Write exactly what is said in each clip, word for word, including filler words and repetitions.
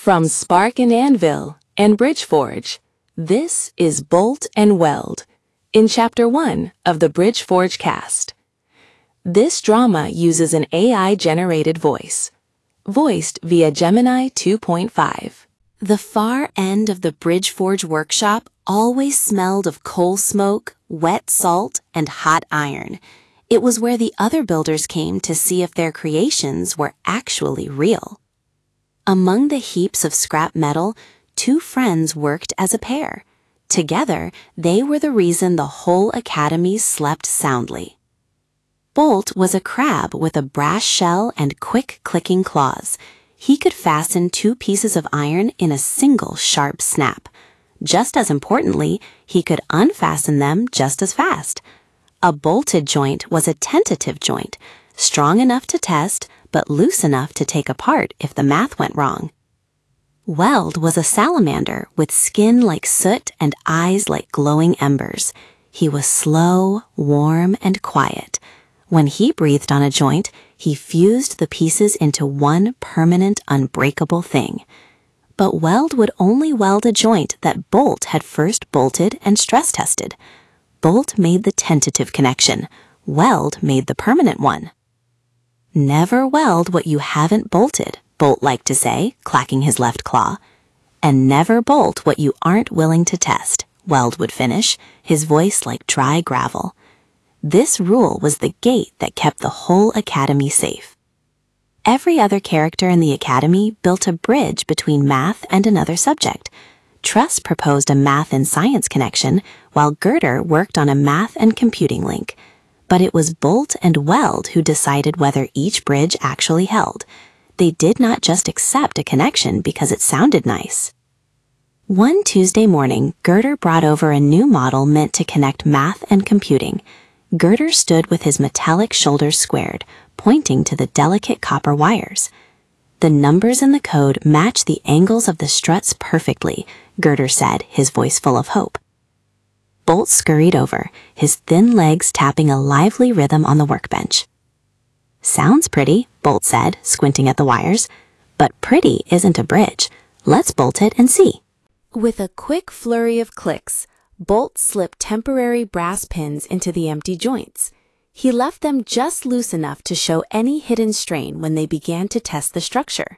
From Spark and Anvil and Bridgeforge, this is Bolt and Weld in Chapter one of the Bridgeforge cast. This drama uses an A I-generated voice, voiced via Gemini two point five. The far end of the Bridgeforge workshop always smelled of coal smoke, wet salt, and hot iron. It was where the other builders came to see if their creations were actually real. Among the heaps of scrap metal, two friends worked as a pair. Together, they were the reason the whole academy slept soundly. Bolt was a crab with a brass shell and quick clicking claws. He could fasten two pieces of iron in a single sharp snap. Just as importantly, he could unfasten them just as fast. A bolted joint was a tentative joint, strong enough to test, but loose enough to take apart if the math went wrong. Weld was a salamander with skin like soot and eyes like glowing embers. He was slow, warm, and quiet. When he breathed on a joint, he fused the pieces into one permanent, unbreakable thing. But Weld would only weld a joint that Bolt had first bolted and stress tested. Bolt made the tentative connection. Weld made the permanent one. "Never weld what you haven't bolted," Bolt liked to say, clacking his left claw. "And never bolt what you aren't willing to test," Weld would finish, his voice like dry gravel. This rule was the gate that kept the whole academy safe. Every other character in the academy built a bridge between math and another subject. Truss proposed a math and science connection, while Girder worked on a math and computing link. But it was Bolt and Weld who decided whether each bridge actually held. They did not just accept a connection because it sounded nice. One Tuesday morning, Girder brought over a new model meant to connect math and computing. Girder stood with his metallic shoulders squared, pointing to the delicate copper wires. "The numbers in the code match the angles of the struts perfectly," Girder said, his voice full of hope. Bolt scurried over, his thin legs tapping a lively rhythm on the workbench. "Sounds pretty," Bolt said, squinting at the wires. "But pretty isn't a bridge. Let's bolt it and see." With a quick flurry of clicks, Bolt slipped temporary brass pins into the empty joints. He left them just loose enough to show any hidden strain when they began to test the structure.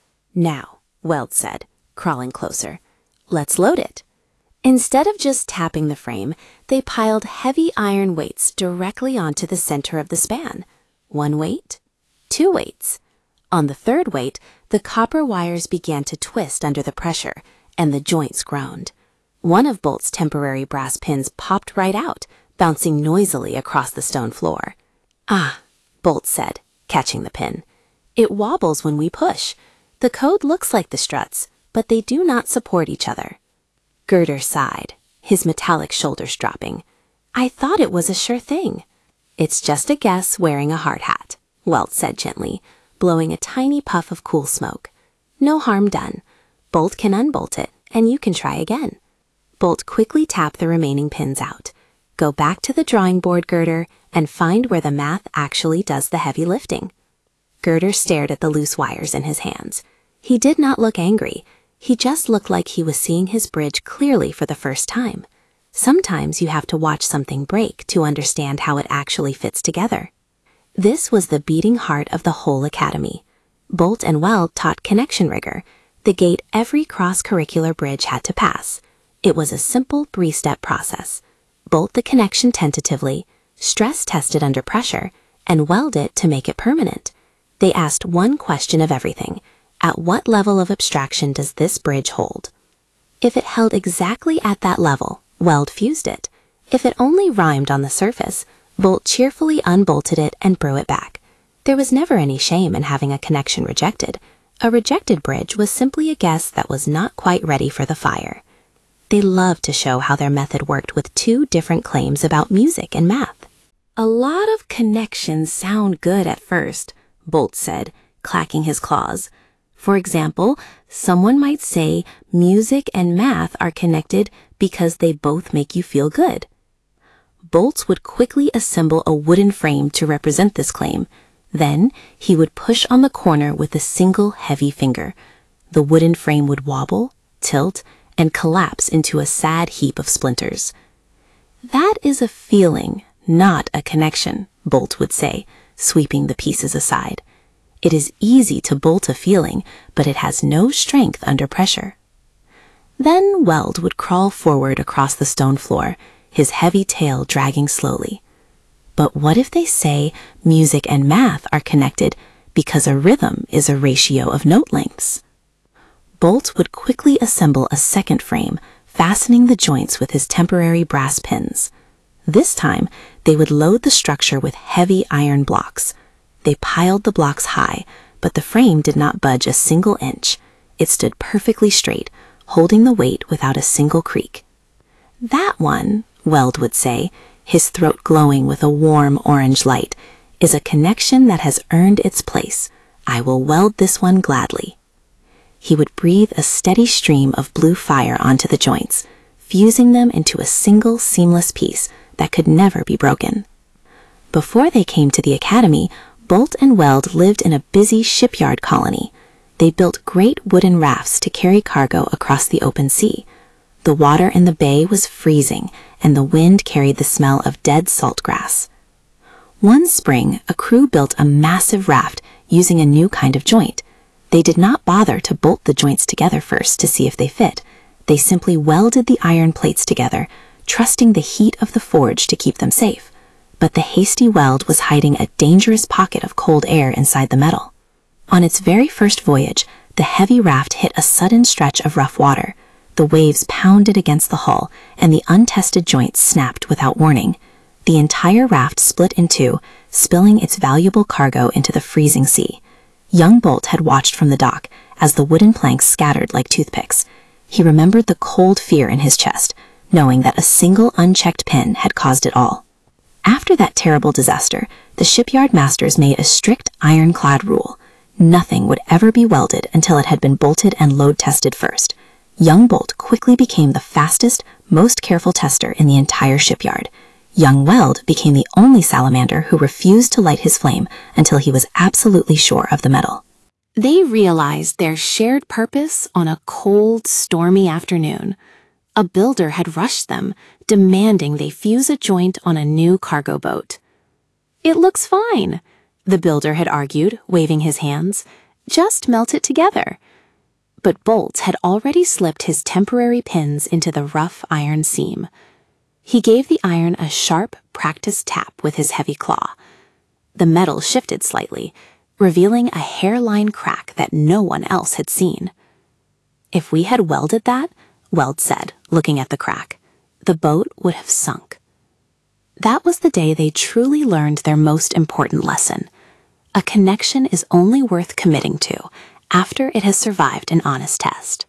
"Now," Weld said, crawling closer, "let's load it." Instead of just tapping the frame, they piled heavy iron weights directly onto the center of the span. One weight, two weights. On the third weight, the copper wires began to twist under the pressure, and the joints groaned. One of Bolt's temporary brass pins popped right out, bouncing noisily across the stone floor. "Ah," Bolt said, catching the pin. "It wobbles when we push. The code looks like the struts, but they do not support each other." Girder sighed, his metallic shoulders dropping. "I thought it was a sure thing." "It's just a guess wearing a hard hat," Weld said gently, blowing a tiny puff of cool smoke. "No harm done. Bolt can unbolt it, and you can try again." Bolt quickly tapped the remaining pins out. "Go back to the drawing board, Girder, and find where the math actually does the heavy lifting." Girder stared at the loose wires in his hands. He did not look angry. He just looked like he was seeing his bridge clearly for the first time. Sometimes you have to watch something break to understand how it actually fits together. This was the beating heart of the whole academy. Bolt and Weld taught connection rigor, the gate every cross-curricular bridge had to pass. It was a simple three-step process. Bolt the connection tentatively, stress test it under pressure, and weld it to make it permanent. They asked one question of everything. At what level of abstraction does this bridge hold? If it held exactly at that level, Weld fused it. If it only rhymed on the surface, Bolt cheerfully unbolted it and threw it back. There was never any shame in having a connection rejected. A rejected bridge was simply a guess that was not quite ready for the fire. They loved to show how their method worked with two different claims about music and math. "A lot of connections sound good at first," Bolt said, clacking his claws. For example, someone might say music and math are connected because they both make you feel good. Bolt would quickly assemble a wooden frame to represent this claim. Then he would push on the corner with a single heavy finger. The wooden frame would wobble, tilt, and collapse into a sad heap of splinters. "That is a feeling, not a connection," Bolt would say, sweeping the pieces aside. "It is easy to bolt a feeling, but it has no strength under pressure." Then Weld would crawl forward across the stone floor, his heavy tail dragging slowly. But what if they say music and math are connected because a rhythm is a ratio of note lengths? Bolt would quickly assemble a second frame, fastening the joints with his temporary brass pins. This time, they would load the structure with heavy iron blocks. They piled the blocks high, but the frame did not budge a single inch. It stood perfectly straight, holding the weight without a single creak. "That one," Weld would say, his throat glowing with a warm orange light, "is a connection that has earned its place. I will weld this one gladly." He would breathe a steady stream of blue fire onto the joints, fusing them into a single seamless piece that could never be broken. Before they came to the academy, Bolt and Weld lived in a busy shipyard colony. They built great wooden rafts to carry cargo across the open sea. The water in the bay was freezing, and the wind carried the smell of dead salt grass. One spring, a crew built a massive raft using a new kind of joint. They did not bother to bolt the joints together first to see if they fit. They simply welded the iron plates together, trusting the heat of the forge to keep them safe. But the hasty weld was hiding a dangerous pocket of cold air inside the metal. On its very first voyage, the heavy raft hit a sudden stretch of rough water. The waves pounded against the hull, and the untested joints snapped without warning. The entire raft split in two, spilling its valuable cargo into the freezing sea. Young Bolt had watched from the dock as the wooden planks scattered like toothpicks. He remembered the cold fear in his chest, knowing that a single unchecked pin had caused it all. After that terrible disaster, the shipyard masters made a strict ironclad rule. Nothing would ever be welded until it had been bolted and load-tested first. Young Bolt quickly became the fastest, most careful tester in the entire shipyard. Young Weld became the only salamander who refused to light his flame until he was absolutely sure of the metal. They realized their shared purpose on a cold, stormy afternoon. A builder had rushed them, demanding they fuse a joint on a new cargo boat. "It looks fine," the builder had argued, waving his hands. "Just melt it together." But Bolt had already slipped his temporary pins into the rough iron seam. He gave the iron a sharp, practiced tap with his heavy claw. The metal shifted slightly, revealing a hairline crack that no one else had seen. "If we had welded that," Weld said, looking at the crack, "the boat would have sunk." That was the day they truly learned their most important lesson. A connection is only worth committing to after it has survived an honest test.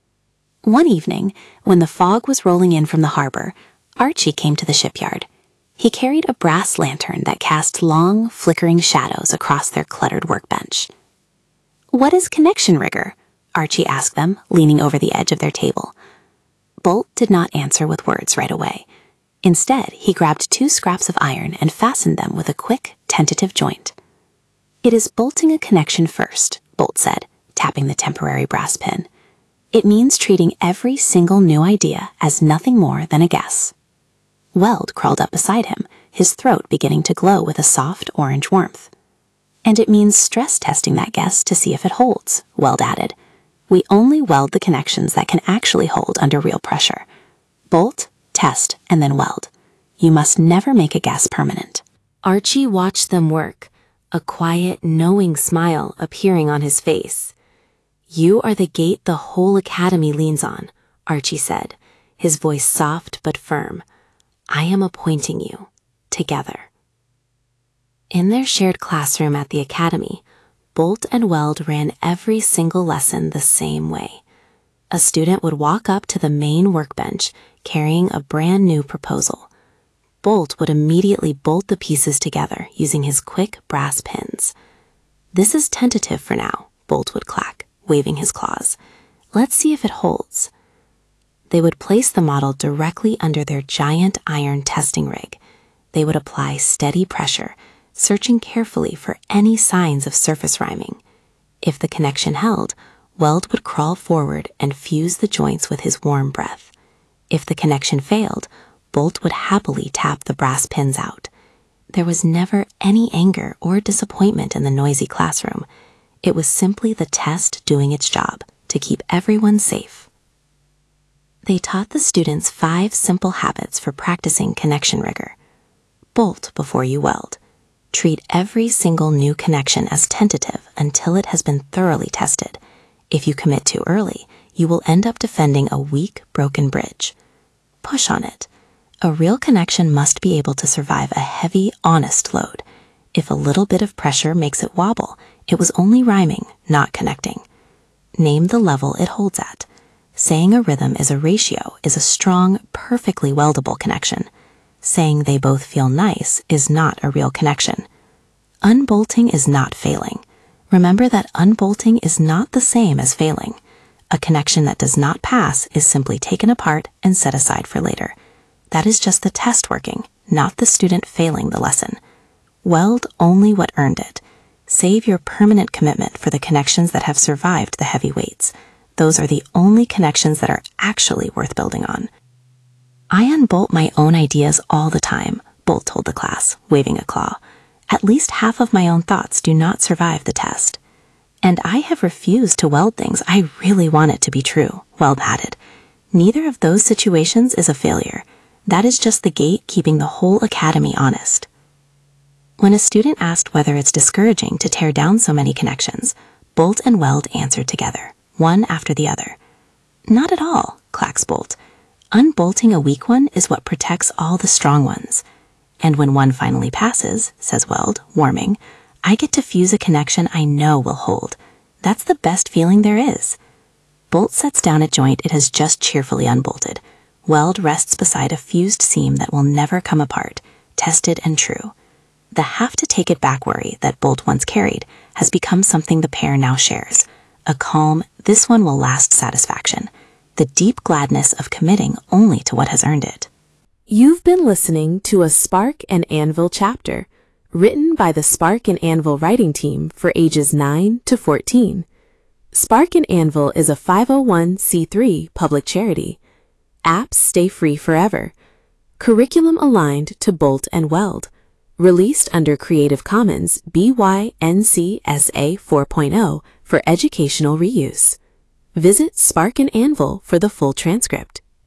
One evening, when the fog was rolling in from the harbor, Archie came to the shipyard. He carried a brass lantern that cast long, flickering shadows across their cluttered workbench. "What is connection rigor?" Archie asked them, leaning over the edge of their table. Bolt did not answer with words right away. Instead, he grabbed two scraps of iron and fastened them with a quick, tentative joint. "It is bolting a connection first," Bolt said, tapping the temporary brass pin. "It means treating every single new idea as nothing more than a guess." Weld crawled up beside him, his throat beginning to glow with a soft orange warmth. "And it means stress testing that guess to see if it holds," Weld added. "We only weld the connections that can actually hold under real pressure. Bolt, test, and then weld. You must never make a guess permanent." Archie watched them work, a quiet, knowing smile appearing on his face. "You are the gate the whole academy leans on," Archie said, his voice soft but firm. "I am appointing you, together." In their shared classroom at the academy, Bolt and Weld ran every single lesson the same way. A student would walk up to the main workbench carrying a brand new proposal. Bolt would immediately bolt the pieces together using his quick brass pins. "This is tentative for now," Bolt would clack, waving his claws. "Let's see if it holds." They would place the model directly under their giant iron testing rig. They would apply steady pressure, searching carefully for any signs of surface rhyming. If the connection held, Weld would crawl forward and fuse the joints with his warm breath. If the connection failed, Bolt would happily tap the brass pins out. There was never any anger or disappointment in the noisy classroom. It was simply the test doing its job to keep everyone safe. They taught the students five simple habits for practicing connection rigor. Bolt before you weld. Treat every single new connection as tentative until it has been thoroughly tested. If you commit too early, you will end up defending a weak, broken bridge. Push on it. A real connection must be able to survive a heavy, honest load. If a little bit of pressure makes it wobble, it was only rhyming, not connecting. Name the level it holds at. Saying a rhythm is a ratio is a strong, perfectly weldable connection. Saying they both feel nice is not a real connection. Unbolting is not failing. Remember that unbolting is not the same as failing. A connection that does not pass is simply taken apart and set aside for later. That is just the test working, not the student failing the lesson. Weld only what earned it. Save your permanent commitment for the connections that have survived the heavy weights. Those are the only connections that are actually worth building on. I unbolt my own ideas all the time, Bolt told the class, waving a claw. At least half of my own thoughts do not survive the test. And I have refused to weld things I really want it to be true, Weld added. Neither of those situations is a failure. That is just the gate keeping the whole academy honest. When a student asked whether it's discouraging to tear down so many connections, Bolt and Weld answered together, one after the other. Not at all, clacks Bolt. Unbolting a weak one is what protects all the strong ones. And when one finally passes, says Weld, warming, I get to fuse a connection I know will hold. That's the best feeling there is. Bolt sets down a joint it has just cheerfully unbolted. Weld rests beside a fused seam that will never come apart, tested and true. The have-to-take-it-back worry that Bolt once carried has become something the pair now shares. A calm, this one will last satisfaction. The deep gladness of committing only to what has earned it. You've been listening to a Spark and Anvil chapter, written by the Spark and Anvil writing team for ages nine to fourteen. Spark and Anvil is a five oh one c three public charity. Apps stay free forever. Curriculum aligned to Bolt and Weld. Released under Creative Commons B Y N C S A four point oh for educational reuse. Visit Spark and Anvil for the full transcript.